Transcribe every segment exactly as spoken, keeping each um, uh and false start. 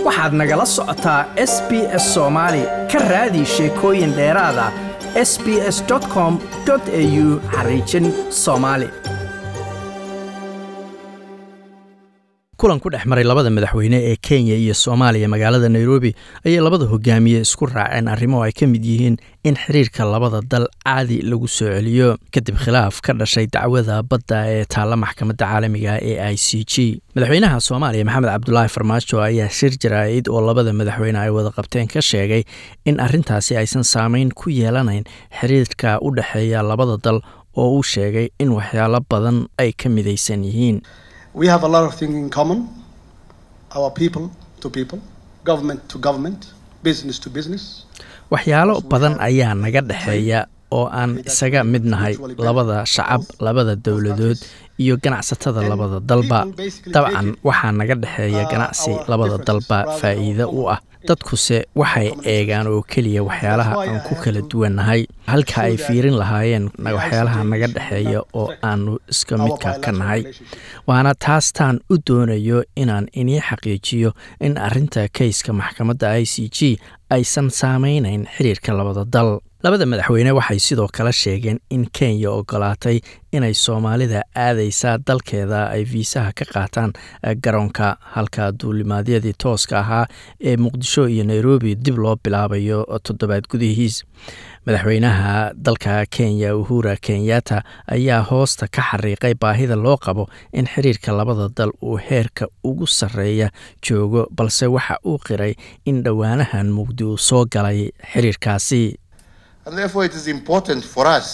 waxaad nagala socotaa S B S Soomaali ka raadi sheekooyin dheeraad ah s b s dot com dot a u xariijin Soomaali. kulan ku dhex maray labada madaxweyne ee Kenya iyo Soomaaliya magaalada Nairobi ayay labada hogaamiye isku raaceen arrimo ay ka mid yihiin in xiriirka labada dal caadi lagu soo celiyo kadib khilaaf ka dhashay dacwada badda ee taala maxkamadda caalamiga ee I C J. madaxweynaha Soomaaliya Maxamed Cabdullaahi Farmaajo ayaa shir jaraa'id oo labada madaxweyne ay wada qabteen ka sheegay in arrintaasi aysan saameyn ku yeelanayn xiriirka u dhaxeeya labada dal oo uu sheegay in waxyaalo badan ay ka midaysan yihiin. We have a lot of things in common, our people to people, government to government, business to business. waxyaalo badan ayaa naga dhaxeeya oo aan isaga mid nahay labada shacab, labada dowladood iyo ganacsatada labada dalba. dabcan waxaa naga dhaxeeya ganacsi labada dalba faa'iido u ah. dadkuse waxay eegaan oo keliya waxyaalaha aan ku kala duwannahay halka ay fiirin lahaayeen waxyaalaha naga dhaxeeya oo aanu iska midka ka nahay. waana taastaan u doonayo inaan inii xaqiijiyo in arrinta kayska maxkamadda I C J aysan saameynayn xiriirka labada dal. labada madaxweyne waxay sidoo kale sheegeen in Kenya ogolaatay inay Soomaalida aadaysa dalkeeda ay viisaha ka qaataan garoonka halka duulimaadyadii tooska ahaa ee Muqdisho iyo Nairobi dib loo bilaabayo toddobaad gudihiis. madaxweynaha dalka Kenya Uhuru Kenyatta ayaa hoosta ka xariiqay baahida loo qabo in xiriirka labada dal uu heerka ugu sarreeya joogo, balse waxa uu qiray in dhowaanahan mugdi uu soo galay xiriirkaasi. And therefore it is important for us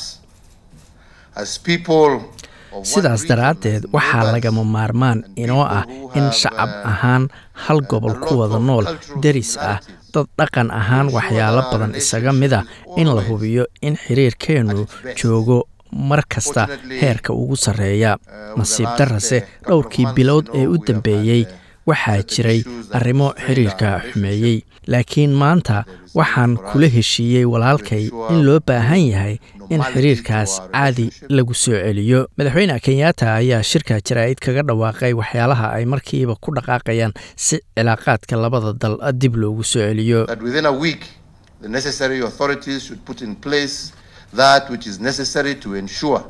as people sidaas daraaddeed waxaa lagama maarmaan inoo ah in shacab ahaan hal gobol ku wada nool deris ah dad dhaqan ahaan waxyaalo badan isaga mid ah in la hubiyo in xiriirkeennu joogo mar kasta heerka ugu sarreeya. nasiib darrase dhowrkii bilood ee u dambeeyey waxaa jiray arrimo xiriirka xumeeyey, laakiin maanta waxaan kula heshiiyey walaalkay in loo baahan yahay in xiriirkaas caadi lagu soo celiyo. madaxweyne Kenyatta ayaa shirka jaraa'id kaga dhawaaqay waxyaalaha ay markiiba ku dhaqaaqayaan si cilaaqaadka labada dal dib loogu soo celiyo. that within a week the necessary authorities should put in place that which is necessary to ensure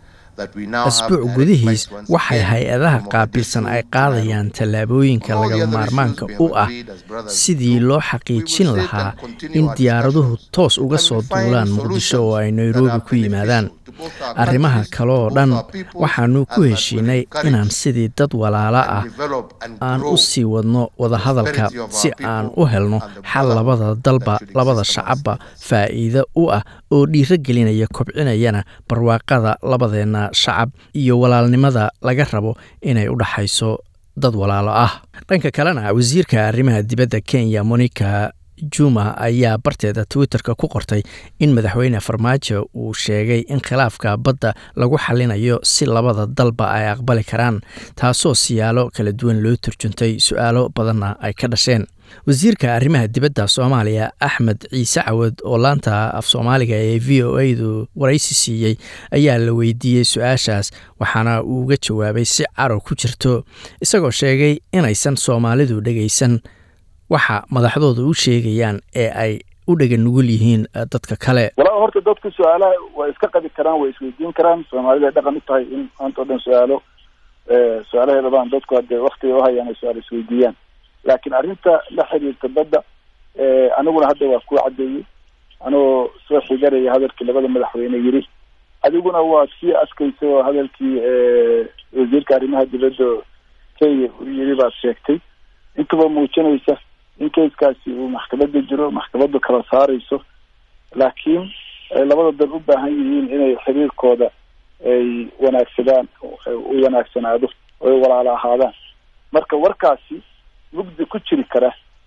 asbuuc gudihiis waxay hay-adaha qaabilsan ay qaadayaan tallaabooyinka lagama maarmaanka u ah sidii loo xaqiijin lahaa in diyaaraduhu toos uga soo duulaan Muqdisho oo ay Nairobi ku yimaadaan. arrimaha kale oo dhan waxaanu ku heshiinay inaan sidii dad walaalo ah aan u sii wadno wadahadalka si aan u helno xal labada dalba labada shacabba faa'iido u ah oo dhiirigelinaya kobcinayana barwaaqada labadeena shacab iyo walaalnimada laga rabo inay u dhaxayso dad walaalo ah. dhanka kalena wasiirka arrimaha dibadda Kenya Monica Juma ayaa barteeda Twitterka ku qortay in madaxweyne Farmaajo uu sheegay in khilaafka badda lagu xalinayo si labada dalba ay aqbali karaan, taasoo siyaalo kala duwan loo turjuntay su'aalo badanna ay ka dhasheen. wasiirka arrimaha dibadda Soomaaliya Axmed Ciise Cawad oo laanta af Soomaaliga ee V O A-du waraysi siiyey ayaa la weydiiyey su'aashaas, waxaana uu uga jawaabay si caro ku jirto isagoo sheegay inaysan Soomaalidu dhageysan waxa madaxdooda u sheegayaan ee ay u dhagan nugul yihiin dadka kale. walaa horta dadku su'aalaha way iska qabi karaan, way isweydiin karaan. Soomaalida dhaqan u tahay in maanta oo dhan su'aalo ee su'aalaheeda baan dadku hadda waqtiga u hayaan ay su'aal isweydiiyaan. laakiin arrinta la xiriirta badda ee aniguna hadda waa ku cadeeyay anoo soo xigaraya hadalkii labada madaxweyne yiri, adiguna waa sii askayso hadalkii ee wasiirka arrimaha dibadda Kenya yiri baa sheegtay intaba muujinaysa in kayskaasi uu maxkamadda jiro, maxkamaddu kala saarayso, laakiin ay labada dal u baahan yihiin inay xiriirkooda ay wanaagsadaan u wanaagsanaado oo walaalo ahaadaan. marka warkaasi mugdi ku jiri kara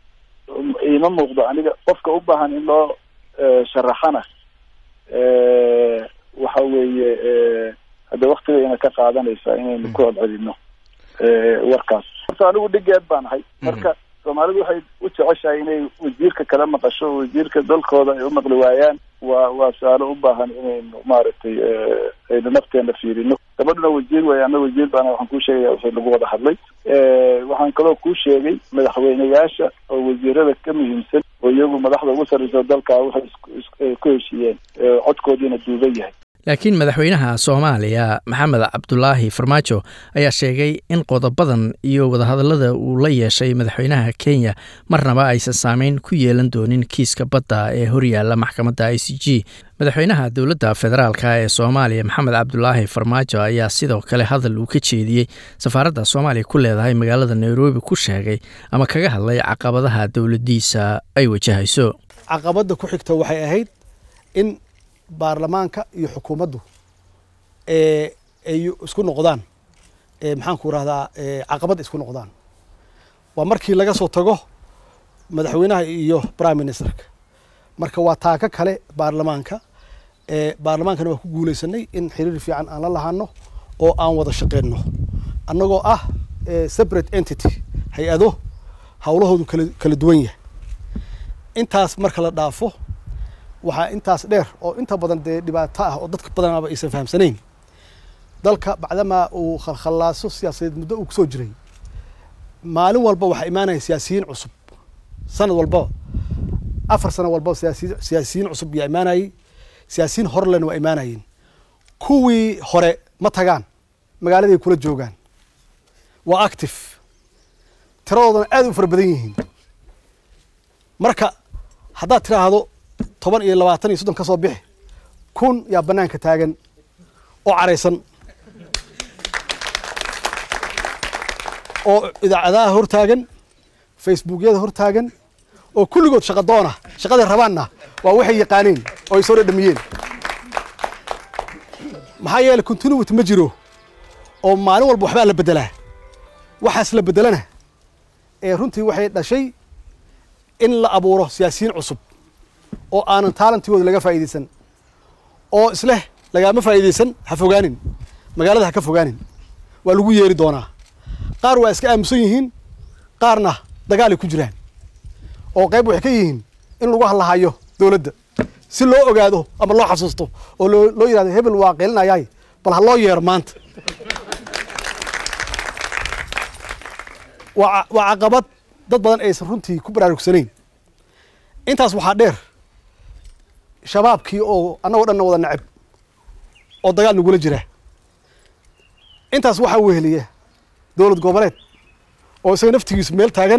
ima muuqdo aniga qofka u baahan in loo sharaxana waxa weeye hadda waqtiga ina ka qaadanaysa inaynu ku codcelino warkaas. anigu dhigeed baan ahay marka soomaalidu waxay u jeceshahay inay wasiirka kala maqasho wasiirka dalkooda ay u maqli waayaan waa waa su-aalo u baahan inaynu maaragtay aynu nafteena fiirino gabadhuna wasiir way ama wasiir baana waxaan kuu sheegaya wixii lagu wada hadlay waxaan kaloo kuu sheegay madaxweyneyaasha oo wasiirada ka muhiimsan oo iyagu madaxda ugu sarreysa dalka waxay ku heshiiyeen codkoodiina duuban yahay laakiin madaxweynaha Soomaaliya Maxamed Cabdullaahi Farmaajo ayaa sheegay in qodobadan iyo wadahadallada uu la yeeshay madaxweynaha Kenya marnaba aysan saameyn ku yeelan doonin kiiska badda ee horyaalla maxkamadda I C G. madaxweynaha dowladda federaalka ee Soomaaliya Maxamed Cabdullaahi Farmaajo ayaa sidoo kale hadal uu ka jeediyey safaaradda Soomaaliya ku leedahay magaalada Nairobi ku sheegay ama kaga hadlay caqabadaha dowladdiisa ay wajahayso. caqabada ku xigta waxay ahayd in baarlamaanka iyo xukuumaddu ee ay isku noqdaan ee maxaan ku raahdaa ee caqabad isku noqdaan waa markii laga soo tago madaxweynaha iyo prime ministerka marka waa taaka kale baarlamaanka ee baarlamaankana waa ku guuleysanay in xiriir fiican aan la lahaano oo aan wada shaqeeyno annagoo ah separate entity hay'ado hawlahoodu kala kala duwan yahay intaas marka la dhaafo waxaa intaas dheer oo inta badan dee dhibaato ah oo dadka badanaba aysan fahamsanayn dalka bacdama uu khalkhalaaso siyaasadeed muddo uu kusoo jiray maalin walba waxaa imaanaya siyaasiyiin cusub sanad walba afar sano walba siyaasiyiin cusub yaa imaanayay siyaasiyiin hore lena waa imaanayeen kuwii hore ma tagaan magaaladay kula joogaan waa active tiradoodana aad u fara badan yihiin marka haddaad tiraahdo toban iyo labaatan iyo soddon ka soo bixi kun yaa banaanka taagan oo careysan oo idaacadaha hor taagan facebookyada hor taagan oo kulligood shaqo doona shaqaday rabaanna waa waxay yaqaaneen oo ay soo dhadhamiyeen maxaa yeelay continuity ma jiro oo maalin walba waxbaa la bedelaa waxaas la bedelana ee runtii waxay dhashay in la abuuro siyaasiyiin cusub oo aanan talantigooda laga faa'iideysan oo isleh lagama faa'iideysan ha fogaanin magaalada ha ka fogaanin waa lagu yeeri doonaa qaar waa iska aamusan yihiin qaarna dagaal ay ku jiraan oo qayb waxay ka yihiin in lagu hadlahayo dowladda si loo ogaado ama loo xasuusto oo loo loo yiraahdo hebel waa qeelinayay bal ha loo yeero maanta waa waa caqabad dad badan aysan runtii ku baraarugsanayn intaas waxaa dheer shabaabkii oo annagoo dhanna wada nacab oo dagaal nagula jira intaas waxaa weheliya dowlad goboleed oo isaga naftigiisu meel taagan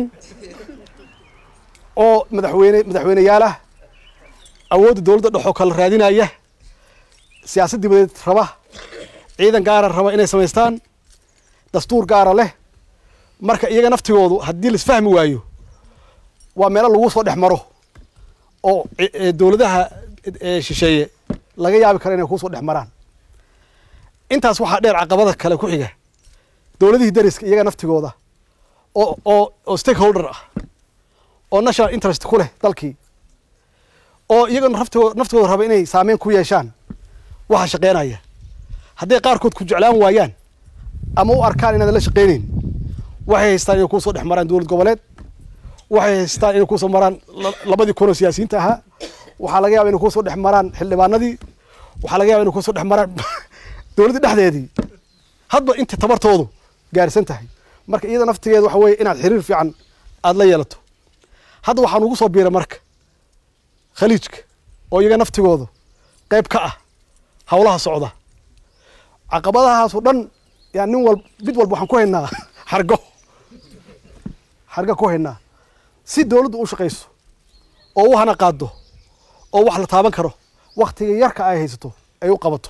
oo madaxweyne madaxweyneyaalah awoodda dowladda dhexoo kala raadinaya siyaasad dibadeed raba ciidan gaara raba inay samaystaan dastuur gaara leh marka iyaga naftigoodu haddii la isfahmi waayo waa meelo lagu soo dhex maro oo dowladaha shisheeye laga yaabi karo inay ku soo dhex maraan intaas waxaa dheer caqabada kale ku xiga dowladihii dariska iyaga naftigooda oo oo oo stakeholder ah oo national interest ku leh dalkii oo iyaga naftigooda naftigooda raba inay saameyn ku yeeshaan waxa shaqeynaya hadday qaarkood ku jeclaan waayaan ama u arkaan inaad la shaqeynayn waxay haystaan inay ku soo dhex maraan dowlad goboleed waxay haystaan inay ku soo maraan labadii kun oo siyaasiyiinta ahaa waxaa laga yaabaa inay ku soo dhex maraan xildhibaanadii waxaa laga yaabaa inay ku soo dhex maraan dowladda dhexdeedii hadba inta tabartoodu gaarsan tahay marka iyada naftigeeda waxa weeye inaad xiriir fiican aad la yeelato hadda waxaan ugu soo biiray marka khaliijka oo iyaga naftigoodu qayb ka ah hawlaha socda caqabadahaas oo dhan yaa nin walba mid walba waxaan ku haynaa xargo xargo ku haynaa si dowladdu u shaqayso oo u hana qaado oo wax la taaban karo waqtiga yarka ay haysato ay u qabato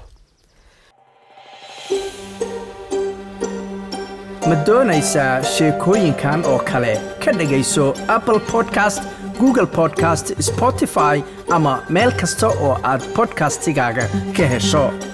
ma doonaysaa sheekooyinkan oo kale ka dhagayso Apple Podcast Google Podcast Spotify ama meel kasta oo aad podcastigaaga ka hesho